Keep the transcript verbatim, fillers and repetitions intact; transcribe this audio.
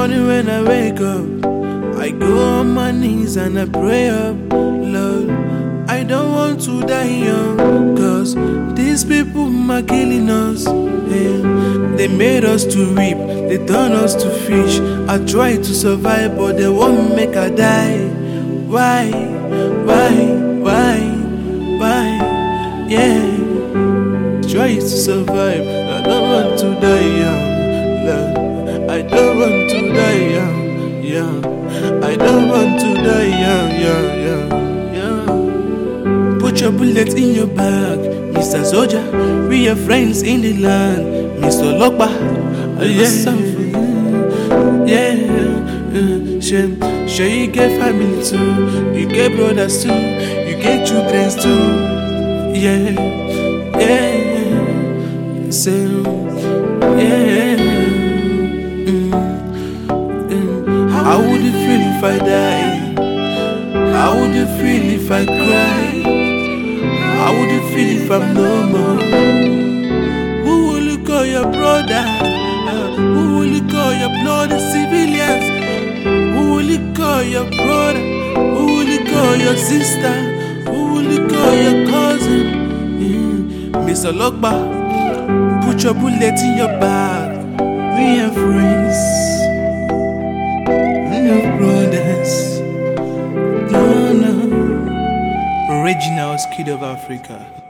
morning when I wake up, I go on my knees and I pray up, Lord, I don't want to die young, cause these people are killing us. Yeah. They made us to reap, they turn us to fish. I try to survive, but they won't make I die. Why, why, why, why, yeah. Try to survive, I don't want to die young, Lord. I don't want to die young, young. I don't want to die young, young, young, young. Put your bullets in your bag, Mister Soldier. We are friends in the land, Mister Lokba. I yeah, yeah, yeah. Sure, sure you get family too, you get brothers too, you get children too. Yeah, yeah, yeah. So, yeah. Mm, mm. How would you feel if I die? How would you feel if I cry? How would you feel if I'm no more? Who will you call your brother? Uh, who will you call your bloody civilians? Who will you call your brother? Who will you call your sister? Who will you call your cousin? Mm. Mister Lokba, put your bullet in your bag. We are friends, we are brothers. No, no. Original Kid of Africa.